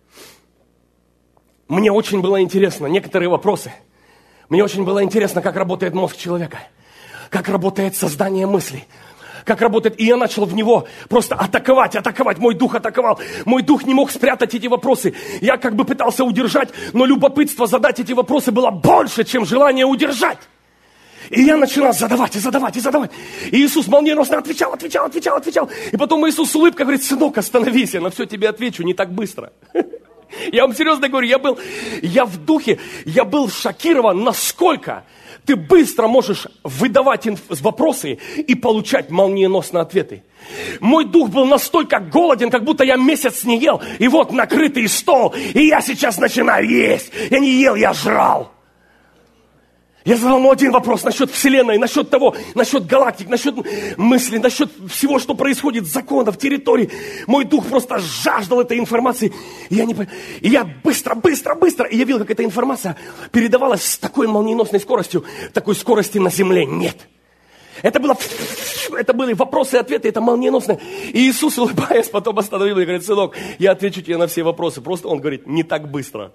A: мне очень было интересно некоторые вопросы. Мне очень было интересно, как работает мозг человека, как работает создание мыслей, как работает. И я начал в него просто атаковать. Мой дух атаковал. Мой дух не мог спрятать эти вопросы. Я как бы пытался удержать, но любопытство задать эти вопросы было больше, чем желание удержать. И я начинал задавать. И Иисус молниеносно отвечал. И потом Иисус с улыбкой говорит, сынок, остановись, я на все тебе отвечу, не так быстро. Я вам серьезно говорю, я в духе, я был шокирован, насколько ты быстро можешь выдавать вопросы и получать молниеносно ответы. Мой дух был настолько голоден, как будто я месяц не ел, и вот накрытый стол, и я сейчас начинаю есть. Я не ел, я жрал. Я задал ему один вопрос насчет Вселенной, насчет того, насчет галактик, насчет мыслей, насчет всего, что происходит, законов, территорий. Мой дух просто жаждал этой информации. И я быстро, и я видел, как эта информация передавалась с такой молниеносной скоростью, такой скорости на земле нет. Это были вопросы и ответы, это молниеносно. И Иисус, улыбаясь, потом остановил и говорит, сынок, я отвечу тебе на все вопросы. Просто он говорит, не так быстро.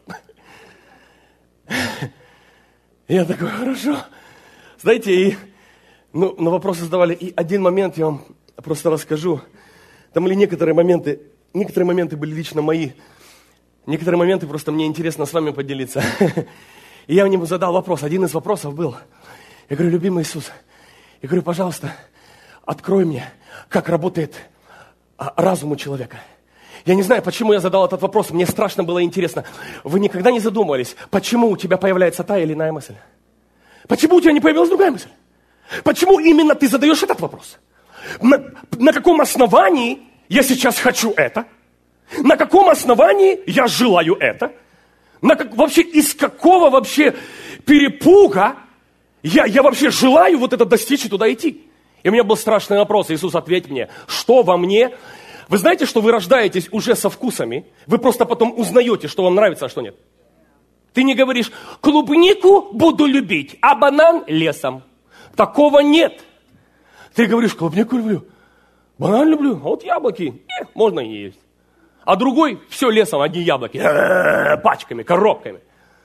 A: Я такой, хорошо. Знаете, на вопросы задавали. И один момент я вам просто расскажу. Там были некоторые моменты были лично мои. Некоторые моменты просто мне интересно с вами поделиться. И я ему задал вопрос. Один из вопросов был. Я говорю, любимый Иисус, я говорю, пожалуйста, открой мне, как работает разум у человека. Я не знаю, почему я задал этот вопрос, мне страшно было интересно. Вы никогда не задумывались, почему у тебя появляется та или иная мысль? Почему у тебя не появилась другая мысль? Почему именно ты задаешь этот вопрос? На каком основании я сейчас хочу это? На каком основании я желаю это? Вообще, из какого вообще перепуга я вообще желаю вот это достичь и туда идти? И у меня был страшный вопрос. Иисус, ответь мне, что во мне... Вы знаете, что вы рождаетесь уже со вкусами, вы просто потом узнаете, что вам нравится, а что нет. Ты не говоришь, клубнику буду любить, а банан лесом. Такого нет. Ты говоришь, клубнику люблю, банан люблю, а вот яблоки, можно и есть. А другой, все лесом, одни яблоки, пачками, коробками.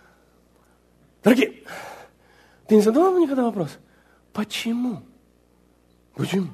A: Дорогие, ты не задавал никогда вопрос, почему? Почему?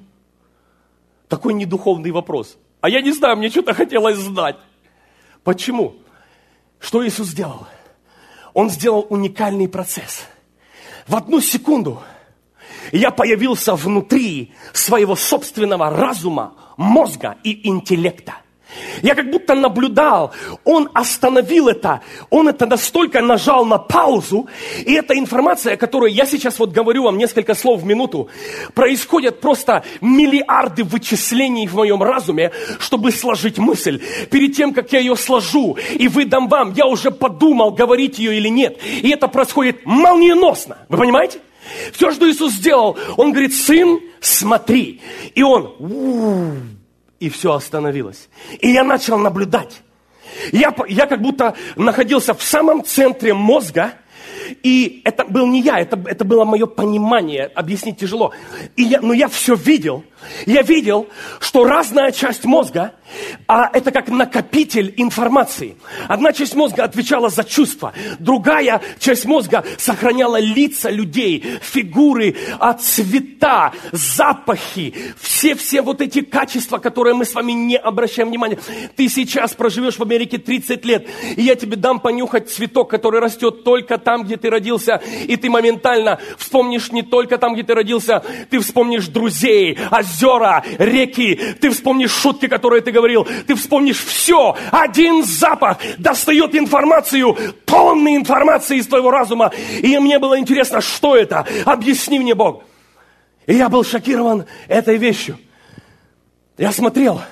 A: Такой недуховный вопрос. А я не знаю, мне что-то хотелось знать. Почему? Что Иисус сделал? Он сделал уникальный процесс. В одну секунду я появился внутри своего собственного разума, мозга и интеллекта. Я как будто наблюдал, он остановил это, он это настолько нажал на паузу, и эта информация, которую я сейчас вот говорю вам несколько слов в минуту, происходят просто миллиарды вычислений в моем разуме, чтобы сложить мысль. Перед тем, как я ее сложу и выдам вам, я уже подумал, говорить ее или нет. И это происходит молниеносно. Вы понимаете? Все, что Иисус сделал, Он говорит, сын, смотри. И Он... И все остановилось. И я начал наблюдать. Я как будто находился в самом центре мозга. И это был не я, это было мое понимание. Объяснить тяжело. Но я все видел. Я видел, что разная часть мозга, это как накопитель информации. Одна часть мозга отвечала за чувства. Другая часть мозга сохраняла лица людей, фигуры, цвета, запахи. Все вот эти качества, которые мы с вами не обращаем внимания. Ты сейчас проживешь в Америке 30 лет, и я тебе дам понюхать цветок, который растет только там, где ты родился. И ты моментально вспомнишь не только там, где ты родился, ты вспомнишь друзей, озера, реки, ты вспомнишь шутки, которые ты говорил, ты вспомнишь все. Один запах достает информацию, тонны информации из твоего разума. И мне было интересно, что это? Объясни мне, Бог. И я был шокирован этой вещью. Я смотрел.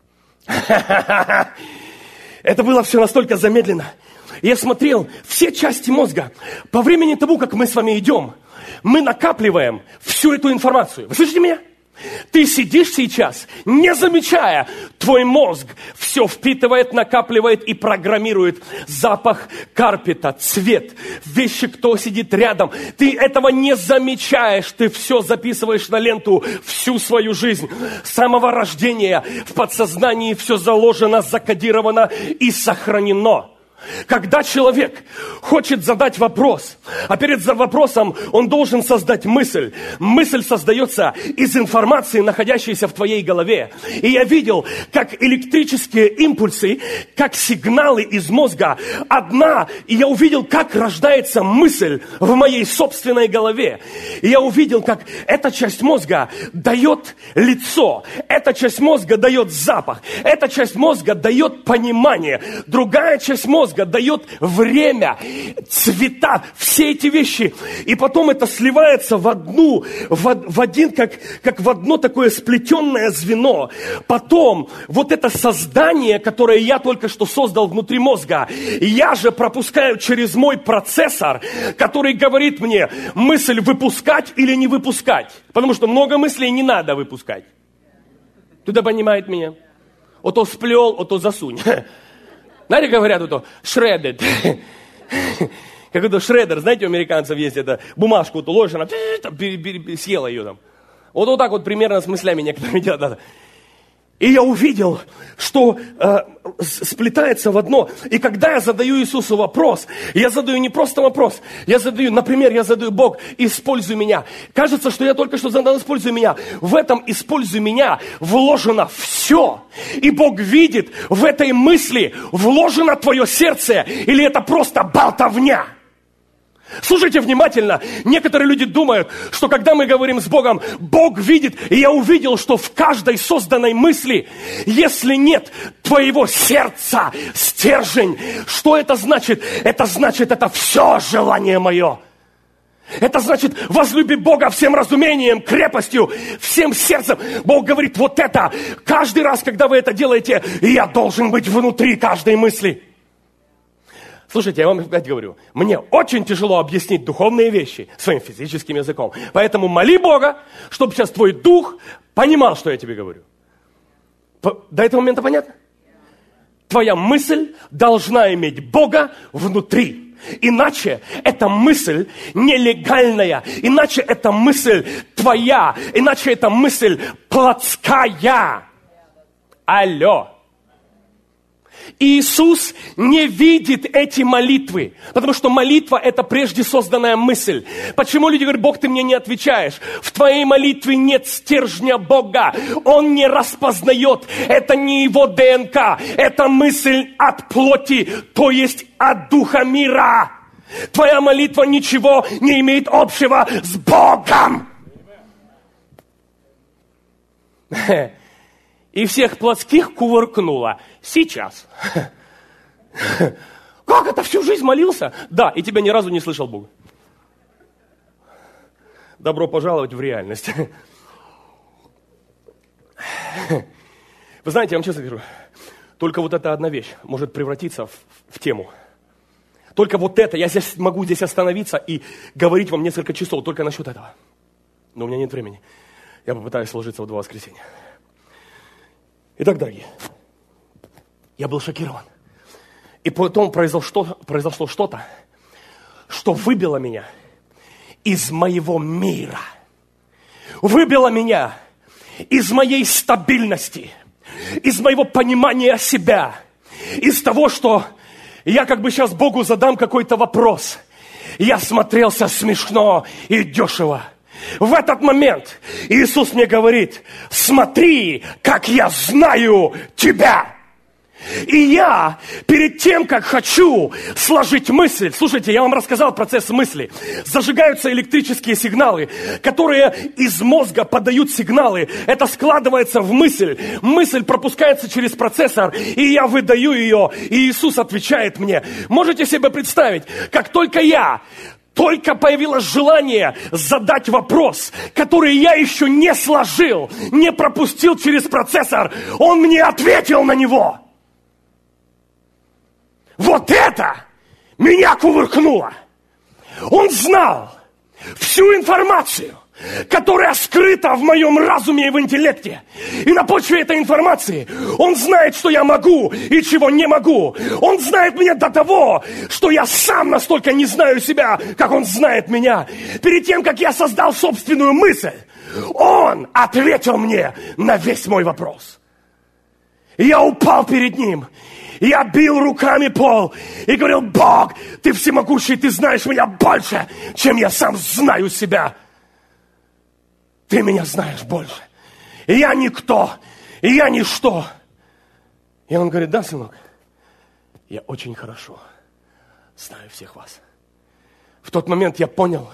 A: Это было все настолько замедленно. Я смотрел все части мозга. По времени того, как мы с вами идем, мы накапливаем всю эту информацию. Вы слышите меня? Ты сидишь сейчас, не замечая, твой мозг все впитывает, накапливает и программирует. Запах карпета, цвет, вещи, кто сидит рядом. Ты этого не замечаешь, ты все записываешь на ленту всю свою жизнь. С самого рождения в подсознании все заложено, закодировано и сохранено. Когда человек хочет задать вопрос, а перед вопросом он должен создать мысль. Мысль создается из информации, находящейся в твоей голове. И я видел, как электрические импульсы, как сигналы из мозга и я увидел, как рождается мысль в моей собственной голове. И я увидел, как эта часть мозга дает лицо, эта часть мозга дает запах, эта часть мозга дает понимание, другая часть мозга дает время, цвета, все эти вещи. И потом это сливается в один, как в одно такое сплетенное звено. Потом вот это создание, которое я только что создал внутри мозга, я же пропускаю через мой процессор, который говорит мне, мысль выпускать или не выпускать. Потому что много мыслей не надо выпускать. Кто-то понимает меня? Ото сплел, ото засунь. Знаете, говорят, это shredded. Как это шредер, знаете, у американцев есть это бумажку, то ложь, она съела ее там. Вот так вот примерно с мыслями некоторые делают. И я увидел, что сплетается в одно. И когда я задаю Иисусу вопрос, я задаю не просто вопрос, я задаю, Бог, используй меня. Кажется, что я только что задал, используй меня. В этом используй меня вложено все. И Бог видит, в этой мысли вложено твое сердце, или это просто болтовня. Слушайте внимательно. Некоторые люди думают, что когда мы говорим с Богом, Бог видит, и я увидел, что в каждой созданной мысли, если нет твоего сердца, стержень, что это значит? Это значит, это все желание мое. Это значит, возлюби Бога всем разумением, крепостью, всем сердцем. Бог говорит, вот это, каждый раз, когда вы это делаете, я должен быть внутри каждой мысли. Слушайте, я вам опять говорю, мне очень тяжело объяснить духовные вещи своим физическим языком. Поэтому моли Бога, чтобы сейчас твой дух понимал, что я тебе говорю. До этого момента понятно? Твоя мысль должна иметь Бога внутри.
B: Иначе эта мысль нелегальная, иначе эта мысль твоя, иначе эта мысль плотская. Алло. Иисус не видит эти молитвы, потому что молитва – это прежде созданная мысль. Почему люди говорят: Бог, ты мне не отвечаешь? В твоей молитве нет стержня Бога. Он не распознает. Это не его ДНК. Это мысль от плоти, то есть от духа мира. Твоя молитва ничего не имеет общего с Богом. И всех плотских кувыркнуло. Сейчас. Как это, всю жизнь молился? Да, и тебя ни разу не слышал Бог. Добро пожаловать в реальность. Вы знаете, я вам честно говорю, только вот эта одна вещь может превратиться в тему. Только вот это, я могу здесь остановиться и говорить вам несколько часов только насчет этого. Но у меня нет времени. Я попытаюсь сложиться в 2 воскресенья. Итак, дорогие, я был шокирован. И потом произошло что-то, что выбило меня из моего мира. Выбило меня из моей стабильности, из моего понимания себя, из того, что я как бы сейчас Богу задам какой-то вопрос. Я смотрелся смешно и дешево. В этот момент Иисус мне говорит: смотри, как я знаю тебя. И я перед тем, как хочу сложить мысль, слушайте, я вам рассказал процесс мысли, зажигаются электрические сигналы, которые из мозга подают сигналы, это складывается в мысль, мысль пропускается через процессор, и я выдаю ее, и Иисус отвечает мне. Можете себе представить, как только появилось желание задать вопрос, который я еще не сложил, не пропустил через процессор, Он мне ответил на него. Вот это меня кувыркнуло. Он знал всю информацию, которая скрыта в моем разуме и в интеллекте. И на почве этой информации Он знает, что я могу и чего не могу. Он знает меня до того, что я сам настолько не знаю себя, как Он знает меня. Перед тем, как я создал собственную мысль, Он ответил мне на весь мой вопрос. И я упал перед Ним. Я бил руками пол и говорил: Бог, Ты всемогущий, Ты знаешь меня больше, чем я сам знаю себя. Ты меня знаешь больше. И я никто, и я ничто. И Он говорит: да, сынок, я очень хорошо знаю всех вас. В тот момент я понял,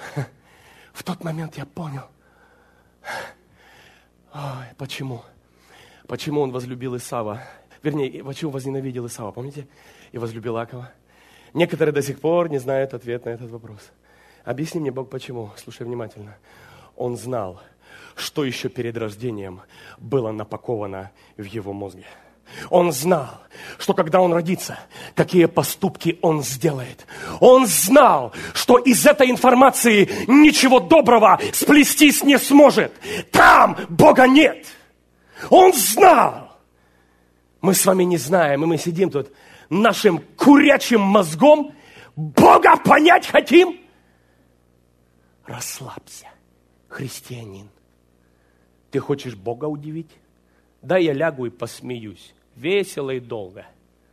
B: ой, почему Он возлюбил Исава. Вернее, почему возненавидел Исава, помните? И возлюбил Иакова. Некоторые до сих пор не знают ответ на этот вопрос. Объясни мне, Бог, почему? Слушай внимательно. Он знал, что еще перед рождением было напаковано в его мозге. Он знал, что когда он родится, какие поступки он сделает. Он знал, что из этой информации ничего доброго сплестись не сможет. Там Бога нет. Он знал. Мы с вами не знаем, и мы сидим тут нашим курячим мозгом. Бога понять хотим? Расслабься, христианин. Ты хочешь Бога удивить? Да, я лягу и посмеюсь. Весело и долго.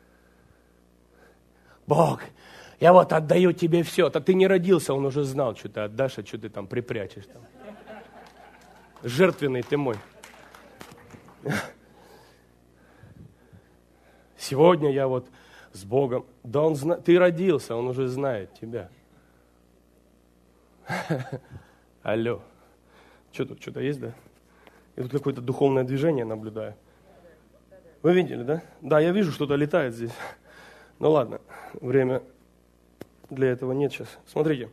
B: Бог, я вот отдаю тебе все. Так ты не родился, Он уже знал, что ты отдашь, а что ты там припрячешь. Там. Жертвенный ты мой. Сегодня я вот с Богом. Да Он знает, ты родился, Он уже знает тебя. Алло. Что тут, что-то есть, да? Я тут какое-то духовное движение наблюдаю. Вы видели, да? Да, я вижу, что-то летает здесь. Ну ладно, время для этого нет сейчас. Смотрите.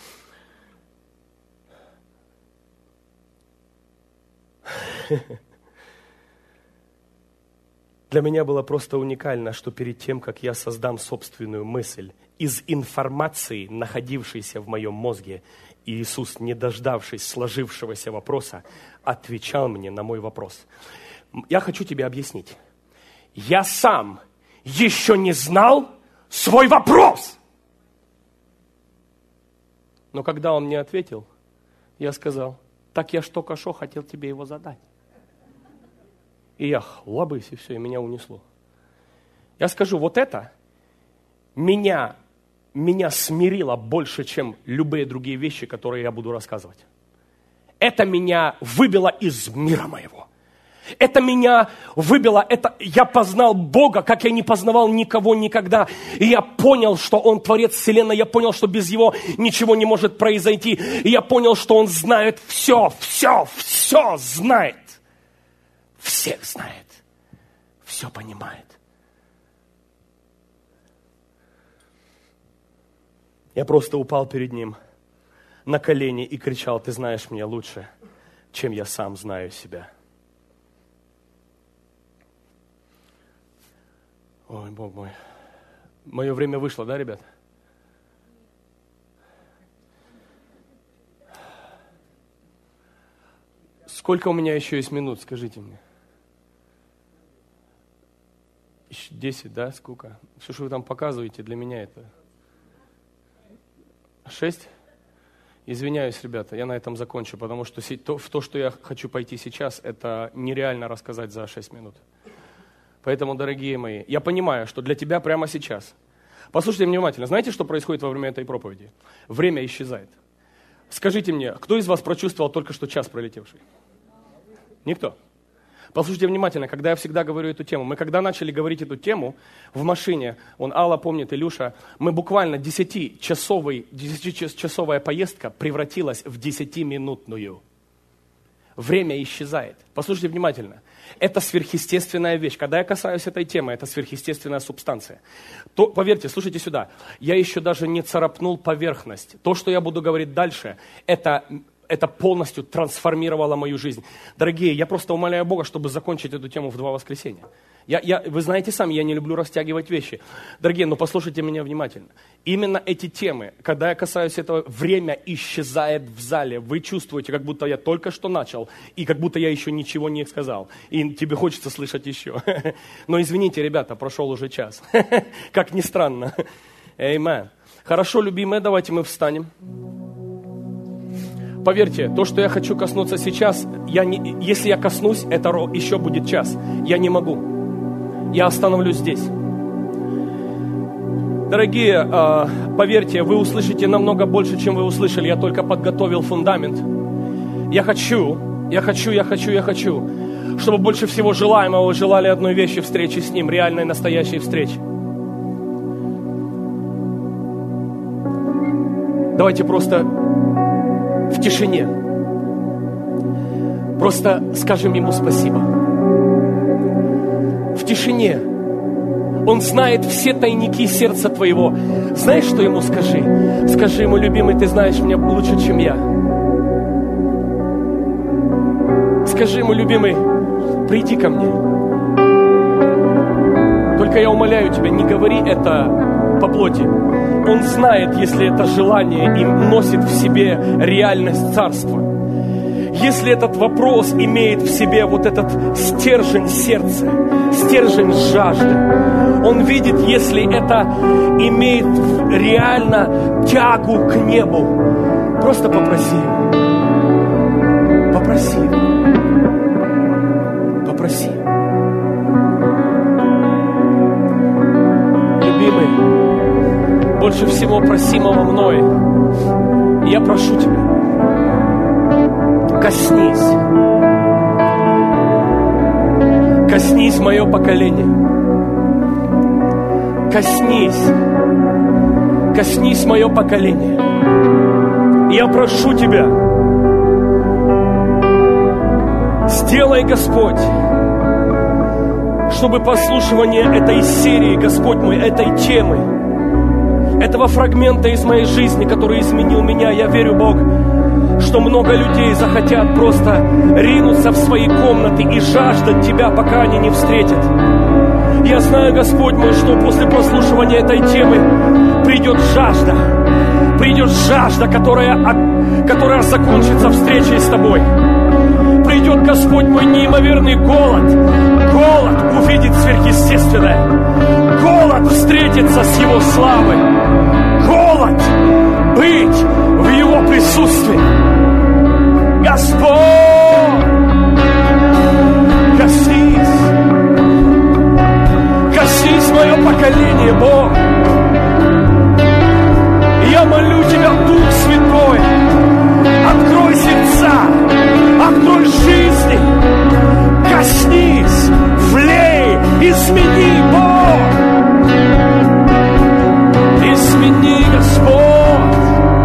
B: Для меня было просто уникально, что перед тем, как я создам собственную мысль из информации, находившейся в моем мозге, Иисус, не дождавшись сложившегося вопроса, отвечал мне на мой вопрос. Я хочу тебе объяснить. Я сам еще не знал свой вопрос. Но когда он мне ответил, я сказал: так я ж только что хотел тебе его задать. И я хлобысь, и все, и меня унесло. Я скажу, вот это меня смирило больше, чем любые другие вещи, которые я буду рассказывать. Это меня выбило из мира моего. Это меня выбило, я познал Бога, как я не познавал никого никогда. И я понял, что Он творец вселенной, я понял, что без Его ничего не может произойти. И я понял, что Он знает все знает. Всех знает, все понимает. Я просто упал перед Ним на колени и кричал: ты знаешь меня лучше, чем я сам знаю себя. Ой, Бог мой. Мое время вышло, да, ребят? Сколько у меня еще есть минут, скажите мне? Еще 10, да? Сколько? Все, что вы там показываете, для меня это 6? Извиняюсь, ребята, я на этом закончу, потому что то, что я хочу пойти сейчас, это нереально рассказать за 6 минут. Поэтому, дорогие мои, я понимаю, что для тебя прямо сейчас. Послушайте внимательно. Знаете, что происходит во время этой проповеди? Время исчезает. Скажите мне, кто из вас прочувствовал только что час пролетевший? Никто. Послушайте внимательно, когда я всегда говорю эту тему. Мы когда начали говорить эту тему в машине, Алла помнит, Илюша, мы буквально 10-часовая поездка превратилась в 10-минутную. Время исчезает. Послушайте внимательно. Это сверхъестественная вещь. Когда я касаюсь этой темы, это сверхъестественная субстанция. То, поверьте, слушайте сюда, я еще даже не царапнул поверхность. То, что я буду говорить дальше, это полностью трансформировало мою жизнь. Дорогие, я просто умоляю Бога, чтобы закончить эту тему в 2 воскресенья. Вы знаете сами, я не люблю растягивать вещи. Дорогие, но послушайте меня внимательно. Именно эти темы, когда я касаюсь этого, время исчезает в зале. Вы чувствуете, как будто я только что начал, и как будто я еще ничего не сказал. И тебе хочется слышать еще. Но извините, ребята, прошел уже час. Как ни странно. Аминь. Хорошо, любимые, давайте мы встанем. Поверьте, то, что я хочу коснуться сейчас, если я коснусь, это еще будет час. Я не могу. Я остановлюсь здесь. Дорогие, поверьте, вы услышите намного больше, чем вы услышали. Я только подготовил фундамент. Я хочу, чтобы больше всего желаемого вы желали одной вещи — встречи с Ним, реальной, настоящей встречи. Давайте просто в тишине просто скажем Ему спасибо. В тишине. Он знает все тайники сердца твоего. Знаешь, что Ему скажи? Скажи Ему: любимый, ты знаешь меня лучше, чем я. Скажи Ему: любимый, приди ко мне. Только я умоляю тебя, не говори это по плоти. Он знает, если это желание им носит в себе реальность царства. Если этот вопрос имеет в себе вот этот стержень сердца, стержень жажды, Он видит, если это имеет реально тягу к небу. Просто попроси Его. Попроси Его. Попроси. Любимый, больше всего просимого мной, я прошу тебя, коснись мое поколение, коснись мое поколение. Я прошу тебя, сделай, Господь, чтобы прослушивание этой серии, Господь мой, этой темы, этого фрагмента из моей жизни, который изменил меня, я верю, Бог, что много людей захотят просто ринуться в свои комнаты и жаждать Тебя, пока они не встретят. Я знаю, Господь мой, что после прослушивания этой темы придет жажда, которая закончится встречей с Тобой. Придет, Господь мой, неимоверный голод увидеть сверхъестественное, голод встретиться с Его славой, голод быть в Его присутствие. Господь, коснись. Коснись мое поколение, Бог. Я молю Тебя, Дух Святой, открой сердца, открой жизни, коснись, влей, измени, Бог. Измени, Господь.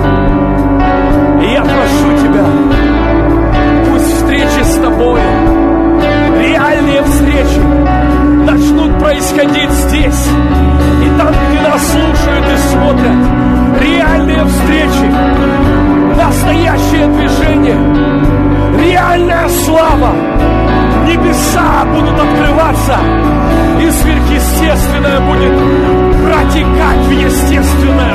B: И я прошу Тебя, пусть встречи с Тобой, реальные встречи, начнут происходить здесь и там, где нас слушают и смотрят. Реальные встречи, настоящее движение, реальная слава. Небеса будут открываться, и сверхъестественное будет протекать в естественное.